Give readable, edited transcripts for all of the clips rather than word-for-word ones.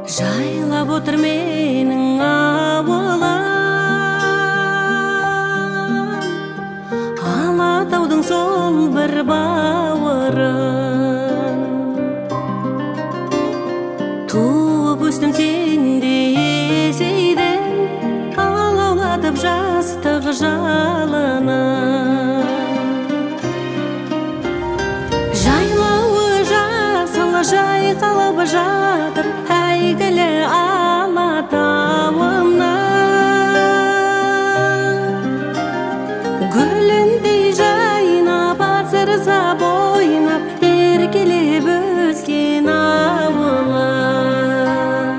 Жайлап отыр менің ауылым, Алатаудың сол бір бауырын. Туып өстім сенде есейден, алаулатып жастық жалынын. Жайлауы жасыл жайқалып жатыр әйгілі Алатауымнан. Гүліндей жайнап асырса бойнап, еркелеп өскен ауылым.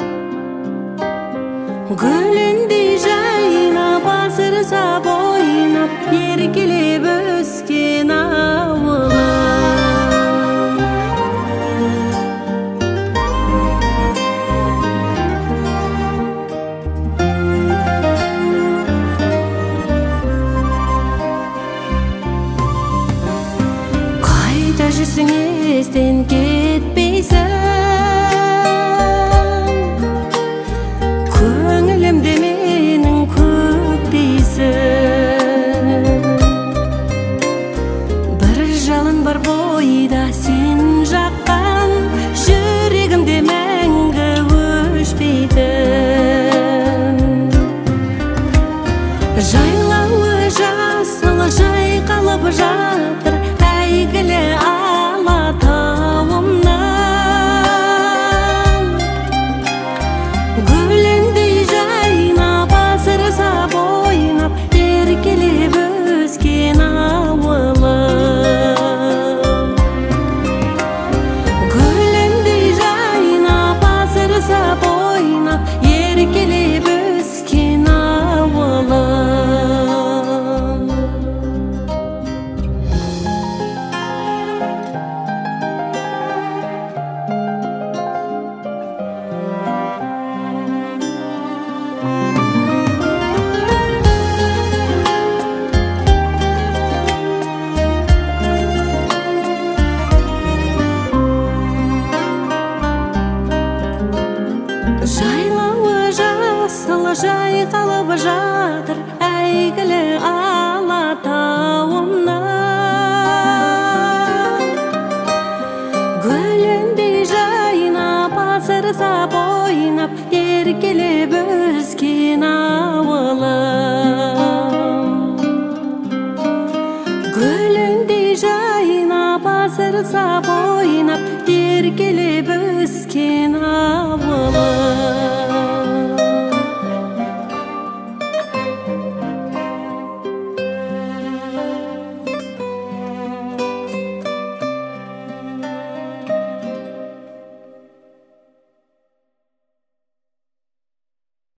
Гүліндей жайнап асырса бойнап, еркелеп өскен ауылым. Жүрсің естен кетпейсің, көңілімде менің көктейсің. Бір жалын бар бойда сен жаққан, жүрегімде мәңгі өшпейтін. Жайлауы жасыл жайқалып жатыр әйгілі Алатауымнан. Гүліндей жайнап асырса бойнап, еркелеп өскен ауылым. Гүліндей жайнап асырса бойнап, еркелеп өскен ауылым. Жайлауы жасыл жайқалып жатыр әйгілі Алатауымнан. Гүліндей жайнап асырса бойнап, еркелеп өскен ауылым. Гүліндей жайнап асырса бойнап, еркелеп өскен ауылым.